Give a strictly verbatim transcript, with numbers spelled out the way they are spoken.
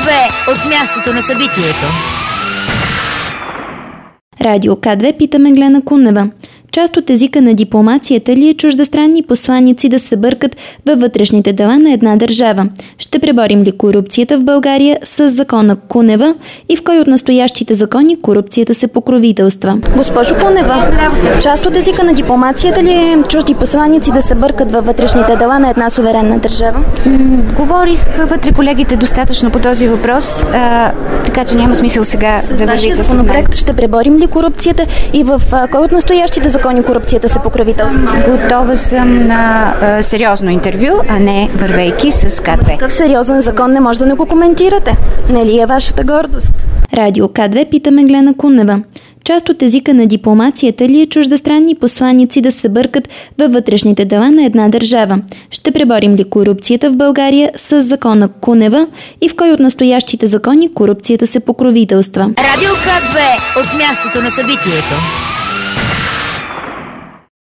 две от мястото на събитието. Радио К две пита Меглена Кунева. Част от езика на дипломацията ли е чуждестранни посланици да се бъркат във вътрешните дела на една държава? Ще преборим ли корупцията в България с закона Кунева и в кой от настоящите закони корупцията се покровителства? Госпожо Кунева, част от езика на дипломацията ли е чужди посланици да се бъркат във вътрешните дела на една суверенна държава? М- говорих вътре колегите достатъчно по този въпрос, а, така че няма смисъл сега с да върви вашия законопроект ще преборим ли корупцията и в а, кой от настоящите закони корупцията се покровителства? Готова съм на а, сериозно интервю, а не вървейки с К две. Такъв сериозен закон не може да не го коментирате. Не ли е вашата гордост? Радио К две пита Меглена Кунева. Част от езика на дипломацията ли е чуждестранни посланици да се бъркат във вътрешните дела на една държава? Ще преборим ли корупцията в България с закона Кунева и в кой от настоящите закони корупцията се покровителства? Радио К две от мястото на събитието.